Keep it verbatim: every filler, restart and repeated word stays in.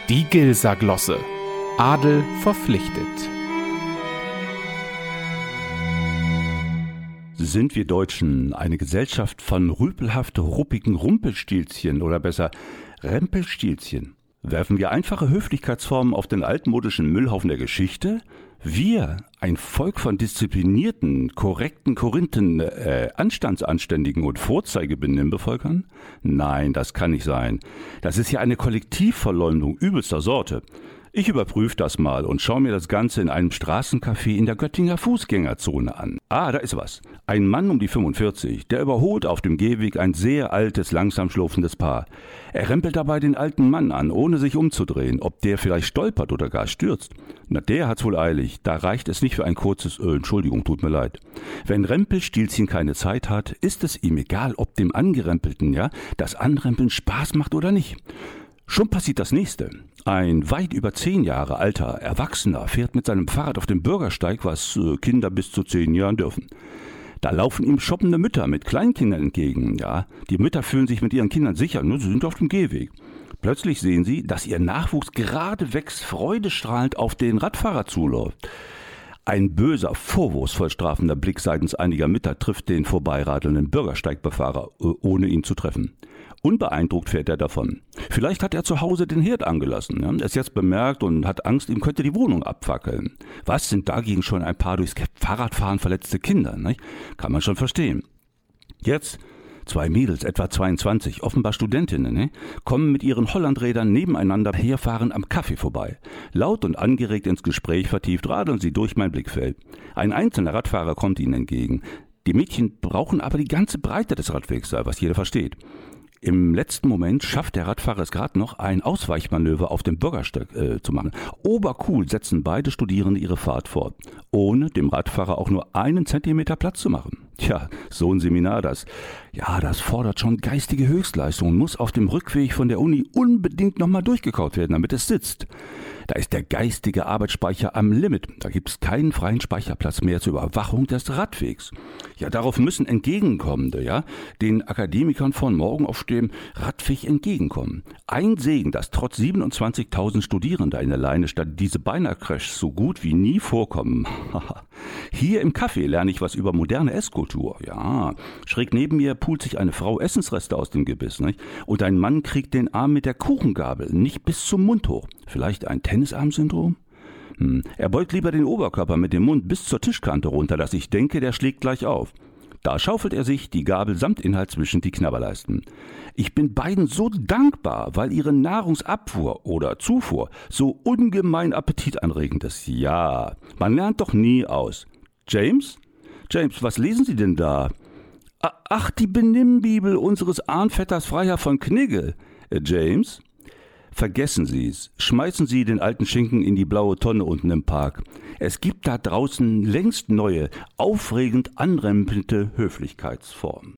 Die Gilser-Glosse. Adel verpflichtet. Sind wir Deutschen eine Gesellschaft von rüpelhaft ruppigen Rumpelstilzchen oder besser Rempelstilzchen? Werfen wir einfache Höflichkeitsformen auf den altmodischen Müllhaufen der Geschichte? Wir, ein Volk von disziplinierten, korrekten Korinthen, äh, Anstandsanständigen und Vorzeigebenehmen bevölkern? Nein, das kann nicht sein. Das ist ja eine Kollektivverleumdung übelster Sorte. Ich überprüfe das mal und schaue mir das Ganze in einem Straßencafé in der Göttinger Fußgängerzone an. Ah, da ist was. Ein Mann um die fünfundvierzig, der überholt auf dem Gehweg ein sehr altes, langsam schlurfendes Paar. Er rempelt dabei den alten Mann an, ohne sich umzudrehen, ob der vielleicht stolpert oder gar stürzt. Na, der hat's wohl eilig. Da reicht es nicht für ein kurzes äh, Entschuldigung, tut mir leid. Wenn Rempelstilzchen keine Zeit hat, ist es ihm egal, ob dem Angerempelten, ja, das Anrempeln Spaß macht oder nicht. Schon passiert das Nächste. Ein weit über zehn Jahre alter Erwachsener fährt mit seinem Fahrrad auf dem Bürgersteig, was äh, Kinder bis zu zehn Jahren dürfen. Da laufen ihm shoppende Mütter mit Kleinkindern entgegen. Ja, die Mütter fühlen sich mit ihren Kindern sicher, nur sie sind auf dem Gehweg. Plötzlich sehen sie, dass ihr Nachwuchs geradewegs freudestrahlend auf den Radfahrer zuläuft. Ein böser, vorwurfsvoll strafender Blick seitens einiger Mütter trifft den vorbeiradelnden Bürgersteigbefahrer, ohne ihn zu treffen. Unbeeindruckt fährt er davon. Vielleicht hat er zu Hause den Herd angelassen, ja, ist jetzt bemerkt und hat Angst, ihm könnte die Wohnung abfackeln. Was sind dagegen schon ein paar durchs Fahrradfahren verletzte Kinder? Nicht? Kann man schon verstehen. Jetzt zwei Mädels, etwa zweiundzwanzig, offenbar Studentinnen, ne, kommen mit ihren Hollandrädern nebeneinander herfahren am Kaffee vorbei. Laut und angeregt ins Gespräch vertieft radeln sie durch mein Blickfeld. Ein einzelner Radfahrer kommt ihnen entgegen. Die Mädchen brauchen aber die ganze Breite des Radwegs, was jeder versteht. Im letzten Moment schafft der Radfahrer es gerade noch, ein Ausweichmanöver auf dem Bürgersteig äh, zu machen. Obercool setzen beide Studierende ihre Fahrt fort, ohne dem Radfahrer auch nur einen Zentimeter Platz zu machen. Tja, so ein Seminar das. Ja, das fordert schon geistige Höchstleistung und muss auf dem Rückweg von der Uni unbedingt nochmal durchgekaut werden, damit es sitzt. Da ist der geistige Arbeitsspeicher am Limit. Da gibt es keinen freien Speicherplatz mehr zur Überwachung des Radwegs. Ja, darauf müssen Entgegenkommende, ja, den Akademikern von morgen auf dem Radweg entgegenkommen. Ein Segen, dass trotz siebenundzwanzigtausend Studierender in der Leinestadt diese Beinahe-Crashs so gut wie nie vorkommen. Hier im Café lerne ich was über moderne Esskultur. Ja, schräg neben mir pult sich eine Frau Essensreste aus dem Gebiss, nicht? Und ein Mann kriegt den Arm mit der Kuchengabel nicht bis zum Mund hoch. Vielleicht ein Tennisarm-Syndrom? Hm. Er beugt lieber den Oberkörper mit dem Mund bis zur Tischkante runter, dass ich denke, der schlägt gleich auf. Da schaufelt er sich die Gabel samt Inhalt zwischen die Knabberleisten. Ich bin beiden so dankbar, weil ihre Nahrungsabfuhr oder Zufuhr so ungemein appetitanregend ist. Ja, man lernt doch nie aus. James? James, was lesen Sie denn da? Ach, die Benimmbibel unseres Ahnvetters Freiherr von Knigge. Äh, James? Vergessen Sie's. Schmeißen Sie den alten Schinken in die blaue Tonne unten im Park. Es gibt da draußen längst neue, aufregend anrempelte Höflichkeitsformen.